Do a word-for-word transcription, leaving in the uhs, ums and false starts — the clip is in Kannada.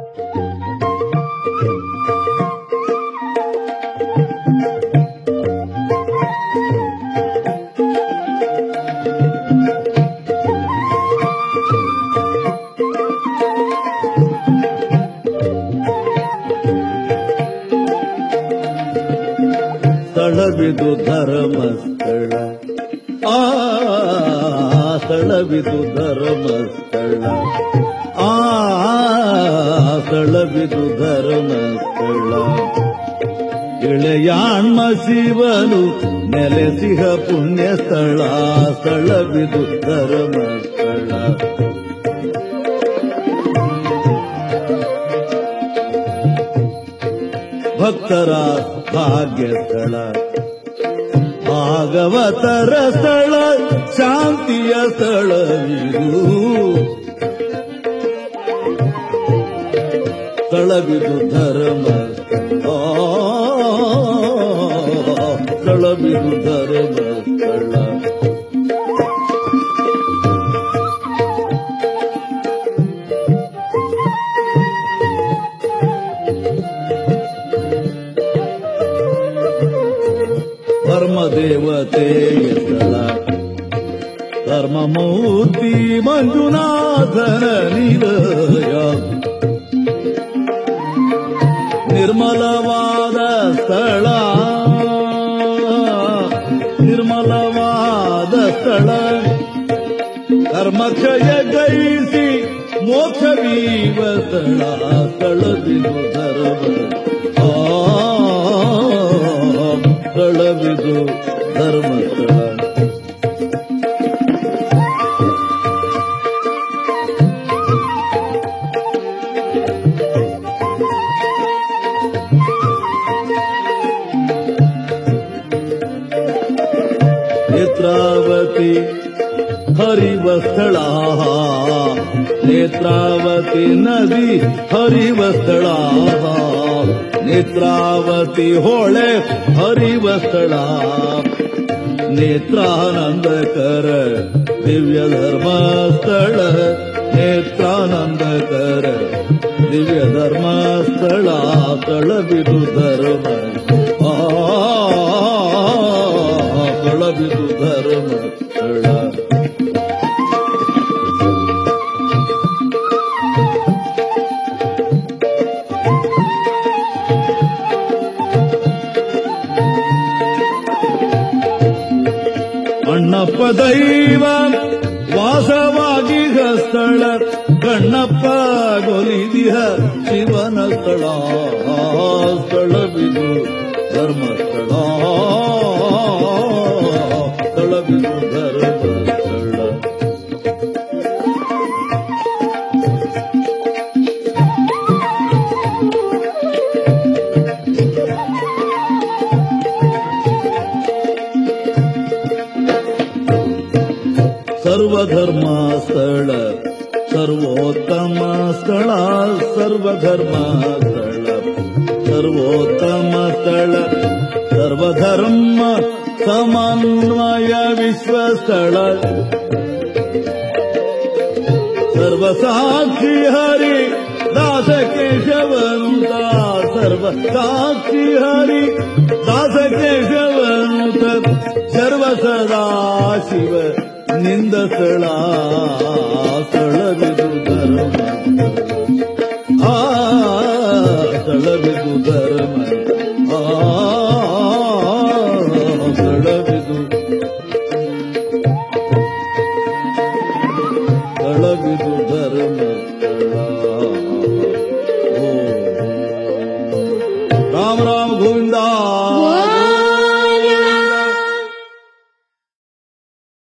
ಸ್ಥಳವಿದು ಧರ್ಮಸ್ಥಳ, ಆ ಸ್ಥಳವಿದು ಧರ್ಮಸ್ಥಳ, ಆ ಸ್ಥಳವಿದು ಧರ್ಮಸ್ಥಳ. ಇಳೆಯಾಣ್ಮ ಶಿವನು ನೆಲೆಸಿಹ ಪುಣ್ಯ ಸ್ಥಳ, ಸ್ಥಳವಿದು ಧರ್ಮಸ್ಥಳ. ಭಕ್ತರ ಭಾಗ್ಯ ಸ್ಥಳ, ಭಾಗವತರ ಸ್ಥಳ, ಶಾಂತಿಯ ಸ್ಥಳವಿದು. ಸ್ಥಳವಿದು ಧರ್ಮ, ಸ್ಥಳವಿದು ಧರ್ಮ ಸ್ಥಳ. ಧರ್ಮದೇವತೆಯ ಸ್ಥಳ, ಧರ್ಮಮೂರ್ತಿ ಮಂಜುನಾಥನ ನಿಲಯ. ನಿರ್ಮಲವಾದ ಸ್ಥಳ, ನಿರ್ಮಲವಾದ ಸ್ಥಳ. ಕರ್ಮಕ್ಷಯ ಗೈಸಿ ಮೋಕ್ಷವೀವ ಸ್ಥಳ, ಸ್ಥಳವಿದು ಧರ್ಮ, ಸ್ಥಳವಿದು ಧರ್ಮಸ್ಥಳ. ನೇತ್ರಾವತಿ ಹರಿವ ಸ್ಥಳ, ನೇತ್ರಾವತಿ ನದಿ ಹರಿವ ಸ್ಥಳ. ನೇತ್ರಾವತಿ ಹೊಳೆ ಹರಿವ ಸ್ಥಳ. ನೇತ್ರಾನಂದಕರ ದಿವ್ಯ ಧರ್ಮಸ್ಥಳ, ನೇತ್ರಾನಂದಕರ ದಿವ್ಯ ಧರ್ಮಸ್ಥಳ. ಸ್ಥಳವಿದು ಧರ್ಮ, ಸ್ಥಳವಿದು ಧರ್ಮಸ್ಥಳ. ಅಣ್ಣಪ್ಪ ದೈವ ವಾಸವಾಗಿಹ ಸ್ಥಳ, ಕಣ್ಣಪ್ಪ ಗೊಲಿದಿಹ ಶಿವನ ಸ್ಥಳ. ಸ್ಥಳವಿದು ಧರ್ಮಸ್ಥಳ, ಸ್ಥಳವಿದು ಧರ್ಮಸ್ಥಳ. ಸರ್ವಧರ್ಮ ಸ್ಥಳ, ಸರ್ವೋತ್ತಮ ಸ್ಥಳ, ಸರ್ವಧರ್ಮ ಸ್ಥಳ, ಸರ್ವೋತ್ತಮ ಸ್ಥಳ. ಸರ್ವಧರ್ಮ ಸಮನ್ವಯ ವಿಶ್ವ ಸ್ಥಳ. ಸರ್ವಸಾಕ್ಷಿ ಹರಿ ದಾಸ ಕೇಶವನುತ, ಸರ್ವ ಸಾಕ್ಷಿ ಹರಿ ದಾಸ ಕೇಶವನುತ. ಸರ್ವ ಸದಾ ಶಿವ ನಿಂದ ಸ್ಥಳ, ಸ್ಥಳವಿದು ಧರ್ಮ, ಆ ಸ್ಥಳವಿದು ಧರ್ಮ, ಆ ಸ್ಥಳವಿದು, ಸ್ಥಳವಿದು ಧರ್ಮ ಸ್ಥಳ. ಓ ರಾಮ ರಾಮ ಗೋವಿಂದ.